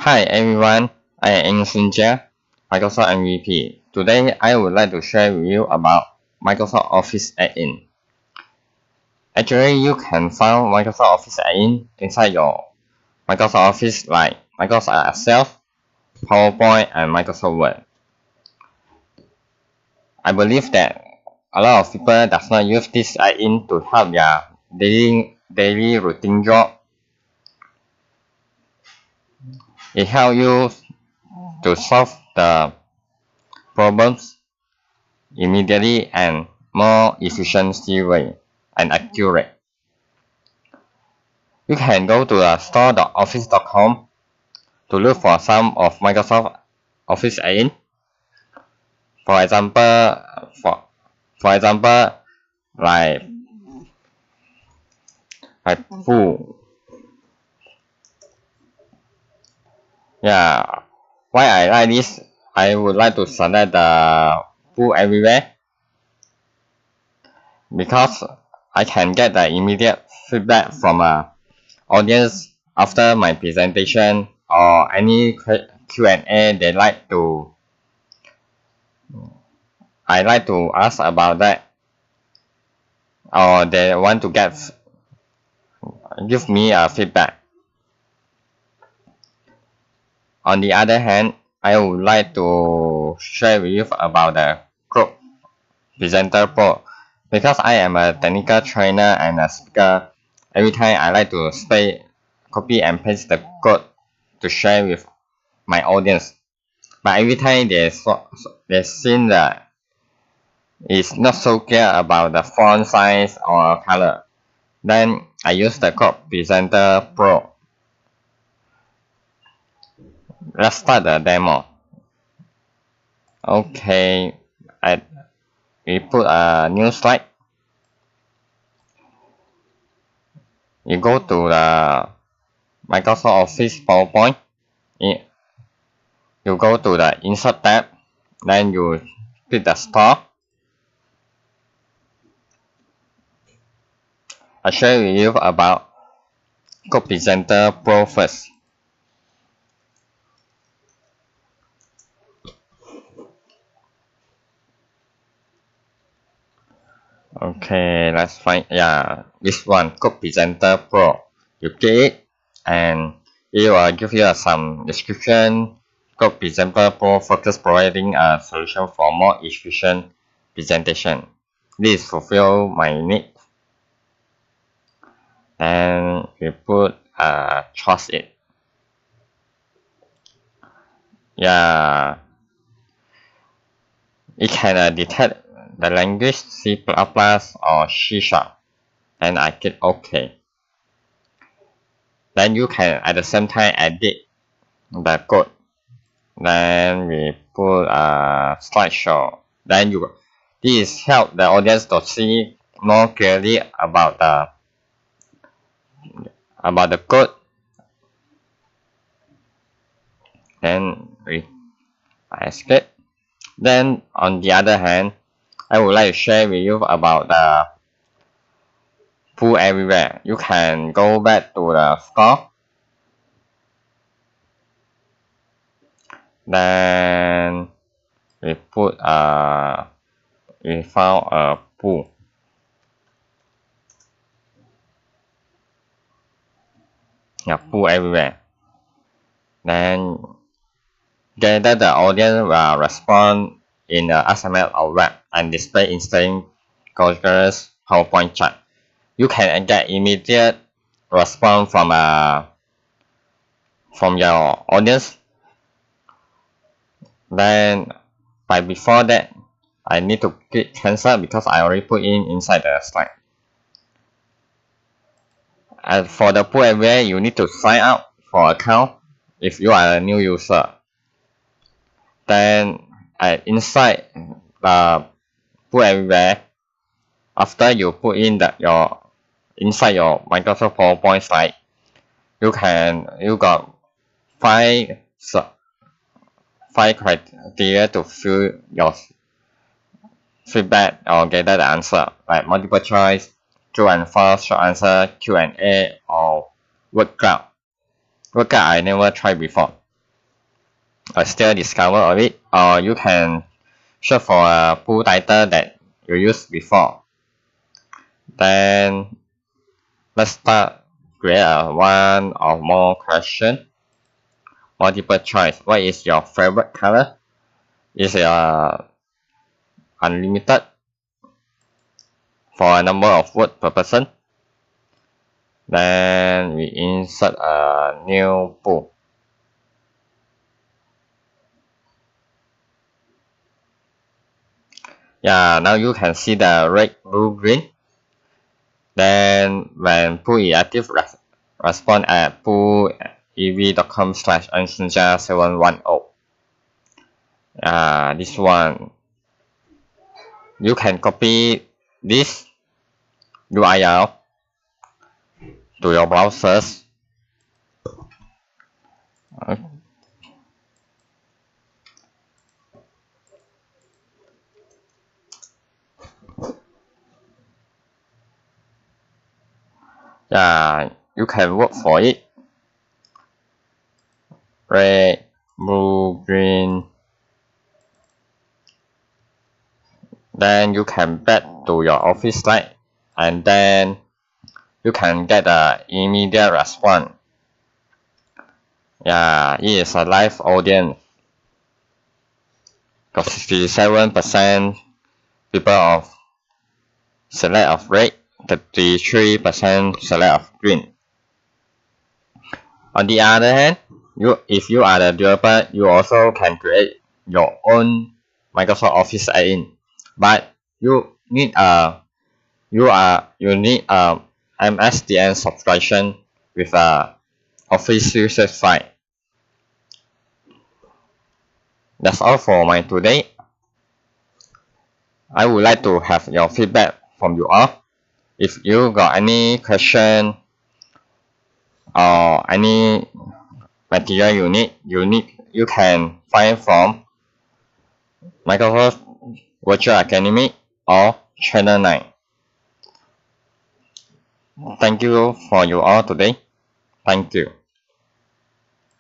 Hi everyone, I am Sunjia, Microsoft MVP. Today I would like to share with you about Microsoft Office add-in. Actually, you can find Microsoft Office add-in inside your Microsoft Office like Microsoft Excel, PowerPoint, and Microsoft Word. I believe that a lot of people does not use this add-in to help their daily routine job. It helps you to solve the problems immediately and more efficiency way and accurate. You can go to store.office.com to look for some of Microsoft Office add-in. For example, like Pool. Yeah, why I like this? I would like to select the Pool everywhere because I can get the immediate feedback from audience after my presentation or any Q&A I like to ask about that, or they want to give me a feedback. On the other hand, I would like to share with you about the Group Presenter Pro. Because I am a technical trainer and a speaker, every time I like to copy and paste the code to share with my audience. But every time they see that it's not so clear about the font size or color, then I use the Group Presenter Pro. Let's start the demo. Okay, we put a new slide. You go to the Microsoft Office PowerPoint. You go to the Insert tab. Then you click the Store. I'll share with you about Group Presenter Pro first. Okay, let's find this one, Group Presenter Pro. You click it and it will give you some description. Group Presenter Pro focus providing a solution for more efficient presentation. This fulfill my need. And we put trust it. Yeah, it can detect the language C++ or C#, and I click OK. Then you can at the same time edit the code. Then we put a slideshow. Then this help the audience to see more clearly about the code. Then I escape. Then on the other hand, I would like to share with you about the Pool everywhere. You can go back to the store. Then we found a Pool. Yeah, Pool everywhere. Then gather the audience will respond in the XML or web and display instant Google PowerPoint chat. You can get immediate response from your audience. Then before that, I need to click cancel because I already put inside the slide. And for the Pool everywhere, you need to sign up for account if you are a new user. Then inside the Pool everywhere, after you put in inside your Microsoft PowerPoint slide, you got five criteria to fill your feedback or gather the answer, like multiple choice, true and false, short answer, Q&A, or word cloud. Word cloud I never tried before. still discover of it, or you can search for a full title that you used before. Then let's start create a one or more question. Multiple choice. What is your favorite color? Is unlimited for a number of words per person. Then we insert a new pool. Yeah, now you can see the red, blue, green. Then when pool is active, respond at poolev.com/unsunja710. This one, you can copy this URL to your browsers. You can work for it. Red, blue, green. Then you can back to your office site, and then you can get an immediate response. It is a live audience. 67% people of select of red, 33% select of green. On the other hand, if you are the developer, you also can create your own Microsoft Office add-in, but you need a MSDN subscription with a Office 365. That's all for my today. I would like to have your feedback from you all. If you got any question or any material you can find from Microsoft Virtual Academy or Channel 9. Thank you for you all today. Thank you.